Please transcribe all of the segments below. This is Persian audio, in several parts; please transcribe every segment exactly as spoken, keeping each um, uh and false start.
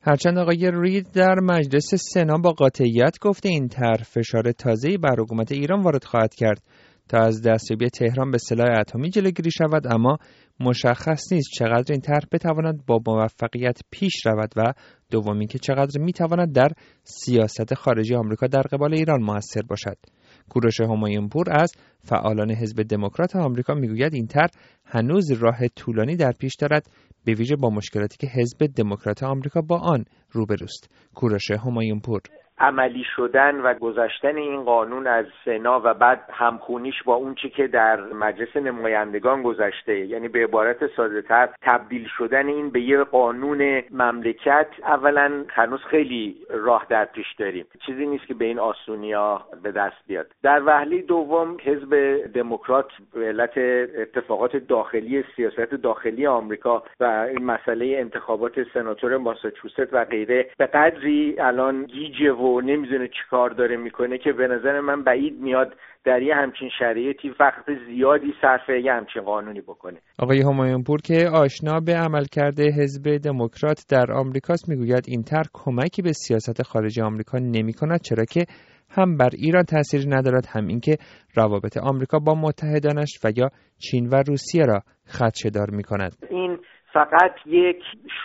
هرچند آقای رید در مجلس سنا با قاطعیت گفته این طرح فشار تازه‌ای بر حکومت ایران وارد خواهد کرد تا از دستیابی تهران به سلاح اتمی جلوگیری شود، اما مشخص نیست چقدر این طرح بتواند با موفقیت پیش رود و دومی که چقدر میتواند در سیاست خارجی آمریکا در قبال ایران مؤثر باشد. کوروش همایونپور از فعالان حزب دموکرات آمریکا میگوید این طرح هنوز راه طولانی در پیش دارد، به ویژه با مشکلاتی که حزب دموکرات آمریکا با آن روبروست. کوروش همایونپور: عملی شدن و گذاشتن این قانون از سنا و بعد همخونیش با اون چی که در مجلس نمایندگان گذشته، یعنی به عبارت ساده‌تر تبدیل شدن این به یه قانون مملکت، اولا هنوز خیلی راه در پیش داریم، چیزی نیست که به این آسونیا به دست بیاد. در وهله دوم حزب دموکرات به علت اتفاقات داخلی سیاست داخلی آمریکا و این مسئله انتخابات سناتور ماساچوست و غیره به قدری الان گیجه و نمیدونه چی کار داره میکنه که به نظر من بعید میاد در یه همچین شرایطی وقت زیادی صرف یه همچین قانونی بکنه. آقای همایونپور که آشنا به عملکرد حزب دموکرات در آمریکاست میگوید این طرح کمکی به سیاست خارجی آمریکا نمیکند، چرا که هم بر ایران تأثیر ندارد، هم اینکه روابط آمریکا با متحدانش و یا چین و روسیه را خدشه‌دار میکند. این فقط یک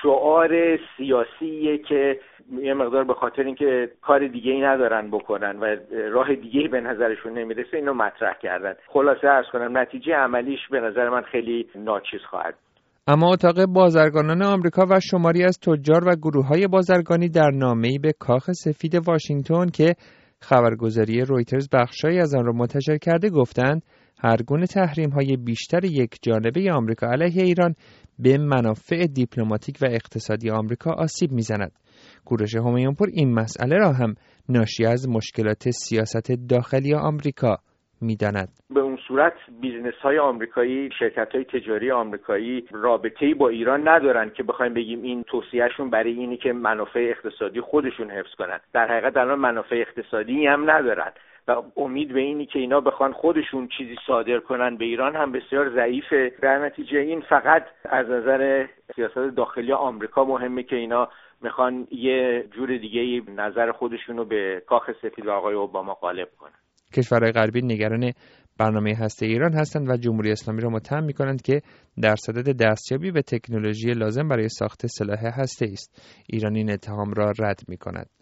شعار سیاسیه که یه مقدار به خاطر اینکه کار دیگه ای ندارن بکنن و راه دیگه ای به نظرشون نمیرسه اینو مطرح کردن. خلاصه عرض کنم نتیجه عملیش به نظر من خیلی ناچیز خواهد. اما اتاق بازرگانان آمریکا و شماری از تجار و گروه‌های بازرگانی در نامه‌ای به کاخ سفید واشنگتن که خبرگزاری رویترز بخشایی از آن را منتشر کرده گفتند هر گونه تحریم‌های بیشتر یک جانبه آمریکا علیه ایران به منافع دیپلماتیک و اقتصادی آمریکا آسیب می‌زند. کوروش همایونپور این مسئله را هم ناشی از مشکلات سیاست داخلی آمریکا می‌داند. به اون صورت بیزنس‌های آمریکایی، شرکت‌های تجاری آمریکایی رابطه‌ای با ایران ندارن که بخوایم بگیم این توصیه‌شون برای اینی که منافع اقتصادی خودشون حفظ کنن. در حقیقت الان منافع اقتصادی هم ندارن و امید به اینی که اینا بخوان خودشون چیزی صادر کنن به ایران هم بسیار ضعیفه. در نتیجه این فقط از نظر سیاست داخلی آمریکا مهمه که اینا میخوان یه جور دیگه نظر خودشونو به کاخ سفید و آقای اوباما غالب کنن. کشورهای غربی نگران برنامه هسته ایران هستند و جمهوری اسلامی را متهم می‌کنند که در صدد دستیابی به تکنولوژی لازم برای ساخت سلاح هسته‌ای است. ایران این اتهام را رد می‌کند.